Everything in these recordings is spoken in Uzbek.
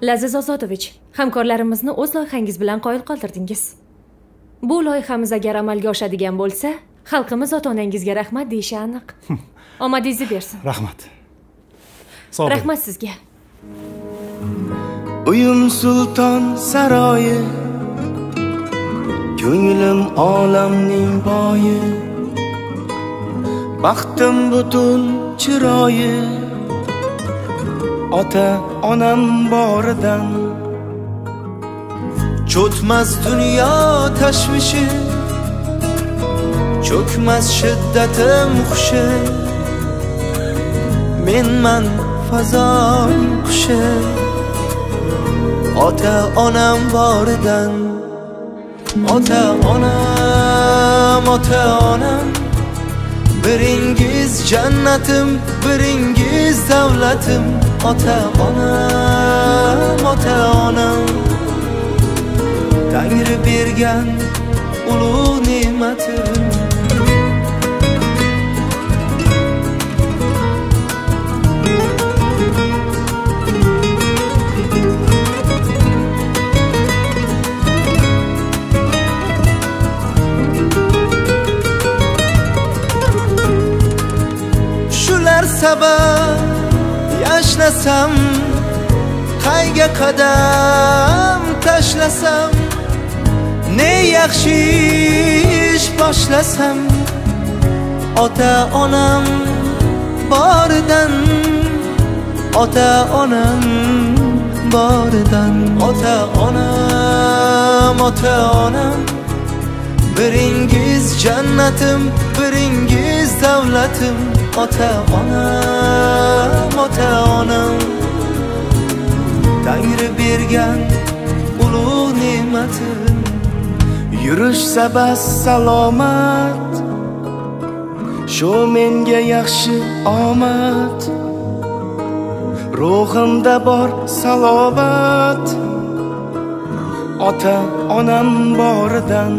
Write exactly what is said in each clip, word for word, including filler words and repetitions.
Laziz Ozodovich, hamkorlarimizni o'z loyihangiz bilan qoyil qoldirdingiz. Bu loyihamiz agar amalga oshadigan bo'lsa, xalqimiz ota-onangizga rahmat deyishi aniq. Omadingizni bersin. Rahmat. Sog' bo'ling. Rahmat sizga. Uyim sulton saroyi, ko'nglim olamning boyi, baxtim butun chiroyi, ota onam boridan. Cho'tmas dunyo tashvishi, cho'kmas shiddatim xushi, menman fazoning qushi, ota onam boridan. Ota onam, ota onam, biringiz jannatim, biringiz davlatim. Ota onam, ota onam, Tangri bergan ulug' ne'matim. Shular sabab yashlasam, qayga qadam tashlasam, ne yaxshi ish boshlasam, ota onam boridan, ota onam boridan. Ota onam, ota onam, biringiz jannatim, biringiz davlatim. Ota onam, ota onam, Tangri bergan ulug' ne'matim. Yurishsa bas salomat, shu menga yaxshi omad. Ruhimda bor salobat, ota onam boridan.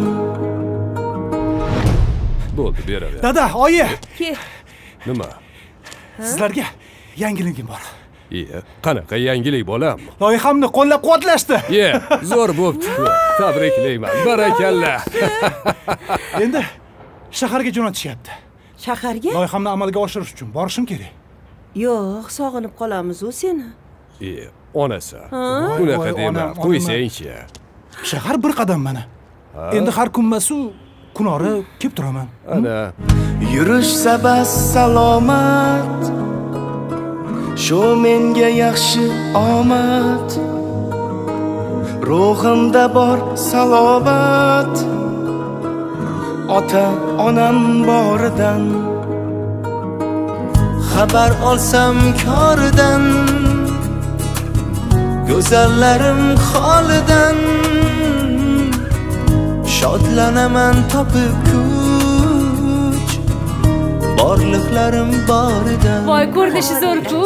Bo'ldi, beraver. Dada, oyi. Nima? Sizlarga yangiligim bor. Iye, qanaqa yangilik bolam? Loyihamni qo'llab-quvvatlashdi. Ye, zo'r bo'pti. Tabriklayman. Barakalla. Endi shaharga jo'natishyapti. Shaharga? Loyihamni amalga oshirish uchun borishim kerak. Yo'q, sog'inib qolamiz-ku seni. Iye, onasi. Unaqa dema, qo'ysang-chi. Shahar bir qadam mana. Endi har kunmas-u kunori kelib turaman. Ana. Yurishsa bas salomat, shu menga yaxshi omad. Ruhimda bor salobat, ota onam boridan. Xabar olsam koridan, go'zallarim holidan, shodlanaman topib kuch, borliqlarim boridan. Voy, ko'rinishi zo'r-ku.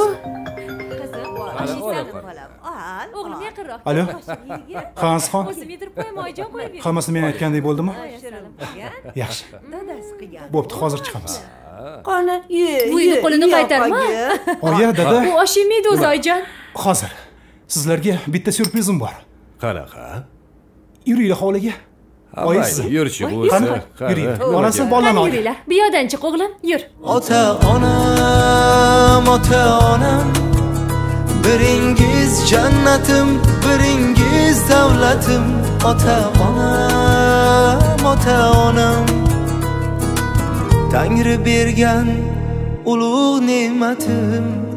O'g'lim yaqinroq. Alo. Xonsxon. O'zim yedirib qo'yaman, oyijon qo'yib ber. Hammasi men aytgandek bo'ldimi? Yaxshi. Bo'pti, hozir chiqamiz. Qani, ye. Buyni qo'lini qaytarma. Oyi, dada. U osh yemaydi o'zi, oyijon. Hozir sizlarga bitta syurprizim bor. Qanaqa? Yuringlar hovliga. Oyisi. Yurchi bo'lsa. Yuring. Onasi bolani oldi. Yuringlar. Bu yoqdan chiq, o'g'lim. Yur. Ota onam, ota onam, biringiz jannatim, biringiz davlatim. Ota onam, ota onam, Tangri bergan ulug' ne'matim.